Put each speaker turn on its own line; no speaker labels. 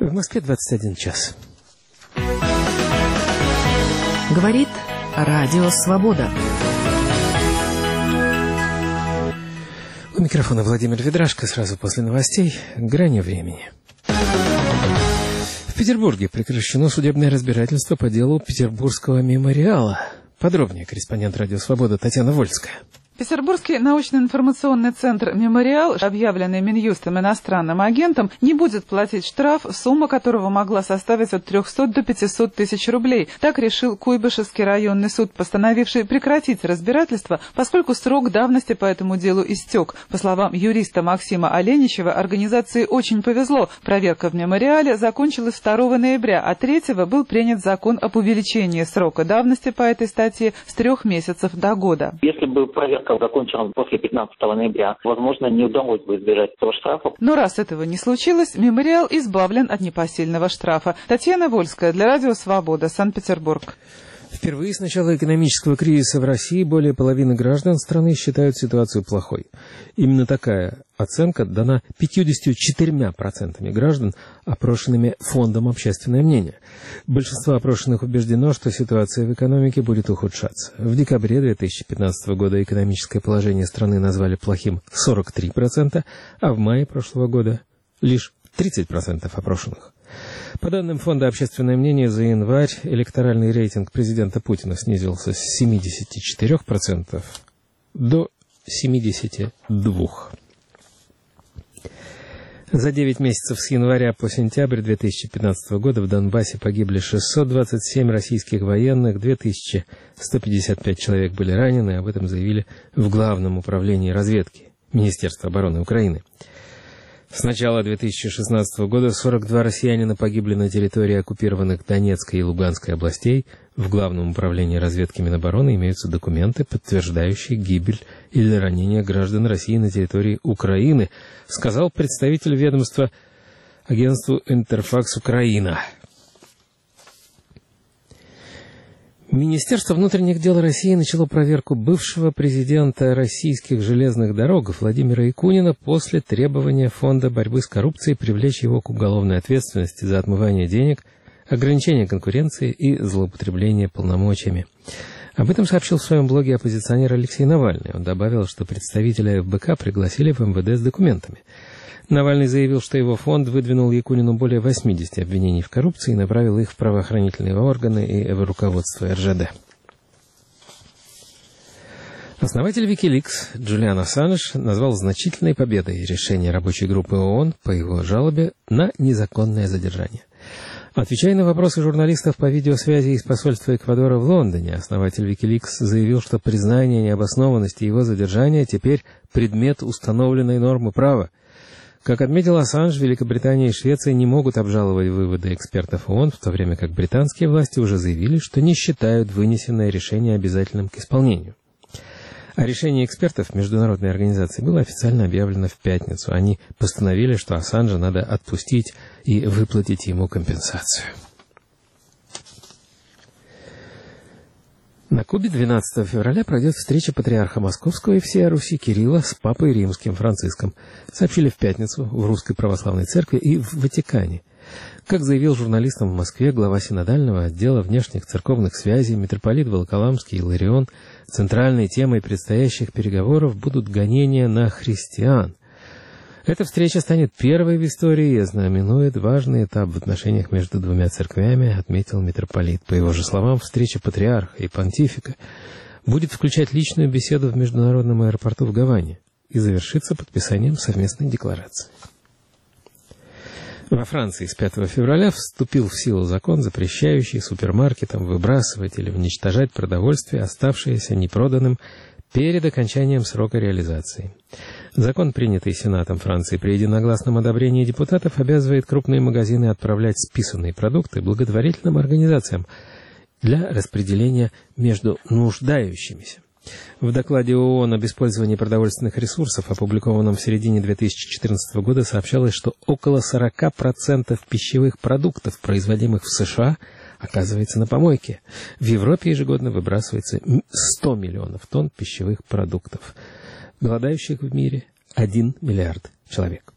В Москве 21 час.
Говорит Радио Свобода.
У микрофона Владимир Ведрашко. Сразу после новостей «Грани времени». В Петербурге прекращено судебное разбирательство по делу Петербургского мемориала. Подробнее корреспондент Радио Свобода Татьяна Вольская.
Петербургский научно-информационный центр «Мемориал», объявленный Минюстом иностранным агентом, не будет платить штраф, сумма которого могла составить от 300 до 500 тысяч рублей. Так решил Куйбышевский районный суд, постановивший прекратить разбирательство, поскольку срок давности по этому делу истек. По словам юриста Максима Оленичева, организации очень повезло. Проверка в «Мемориале» закончилась 2 ноября, а 3-го был принят закон об увеличении срока давности по этой статье с 3 месяцев до года.
Если бы проверка закончилась после 15 ноября, возможно, не удалось бы избежать этого штрафа.
Но раз этого не случилось, «Мемориал» избавлен от непосильного штрафа. Татьяна Вольская для Радио Свобода, Санкт-Петербург.
Впервые с начала экономического кризиса в России более половины граждан страны считают ситуацию плохой. Именно такая оценка дана 54% граждан, опрошенными Фондом «Общественное мнение». Большинство опрошенных убеждено, что ситуация в экономике будет ухудшаться. В декабре 2015 года экономическое положение страны назвали плохим 43%, а в мае прошлого года лишь 30% опрошенных. По данным Фонда «Общественное мнение», за январь электоральный рейтинг президента Путина снизился с 74% до 72%. За 9 месяцев с января по сентябрь 2015 года в Донбассе погибли 627 российских военных, 2155 человек были ранены, об этом заявили в Главном управлении разведки Министерства обороны Украины. С начала 2016 года 42 россиянина погибли на территории оккупированных Донецкой и Луганской областей. В Главном управлении разведки Минобороны имеются документы, подтверждающие гибель или ранение граждан России на территории Украины, сказал представитель ведомства агентству «Интерфакс Украина». Министерство внутренних дел России начало проверку бывшего президента российских железных дорог Владимира Якунина после требования Фонда борьбы с коррупцией привлечь его к уголовной ответственности за отмывание денег, ограничение конкуренции и злоупотребление полномочиями. Об этом сообщил в своем блоге оппозиционер Алексей Навальный. Он добавил, что представителя ФБК пригласили в МВД с документами. Навальный заявил, что его фонд выдвинул Якунину более 80 обвинений в коррупции и направил их в правоохранительные органы и в руководство РЖД. Основатель Wikileaks Джулиан Ассанж назвал значительной победой решение рабочей группы ООН по его жалобе на незаконное задержание. Отвечая на вопросы журналистов по видеосвязи из посольства Эквадора в Лондоне, основатель Wikileaks заявил, что признание необоснованности его задержания теперь предмет установленной нормы права. Как отметил Ассанж, Великобритания и Швеция не могут обжаловать выводы экспертов ООН, в то время как британские власти уже заявили, что не считают вынесенное решение обязательным к исполнению. А решение экспертов международной организации было официально объявлено в пятницу. Они постановили, что Ассанжа надо отпустить и выплатить ему компенсацию. На Кубе 12 февраля пройдет встреча патриарха Московского и всей Руси Кирилла с папой римским Франциском, сообщили в пятницу в Русской Православной Церкви и в Ватикане. Как заявил журналистам в Москве глава синодального отдела внешних церковных связей митрополит Волоколамский Иларион, центральной темой предстоящих переговоров будут гонения на христиан. Эта встреча станет первой в истории и ознаменует важный этап в отношениях между двумя церквями, отметил митрополит. По его же словам, встреча патриарха и понтифика будет включать личную беседу в международном аэропорту в Гаване и завершится подписанием совместной декларации. Во Франции с 5 февраля вступил в силу закон, запрещающий супермаркетам выбрасывать или уничтожать продовольствие, оставшееся непроданным перед окончанием срока реализации. Закон, принятый Сенатом Франции при единогласном одобрении депутатов, обязывает крупные магазины отправлять списанные продукты благотворительным организациям для распределения между нуждающимися. В докладе ООН об использовании продовольственных ресурсов, опубликованном в середине 2014 года, сообщалось, что около 40% пищевых продуктов, производимых в США, оказывается на помойке. В Европе ежегодно выбрасывается 100 миллионов тонн пищевых продуктов. Голодающих в мире 1 миллиард человек.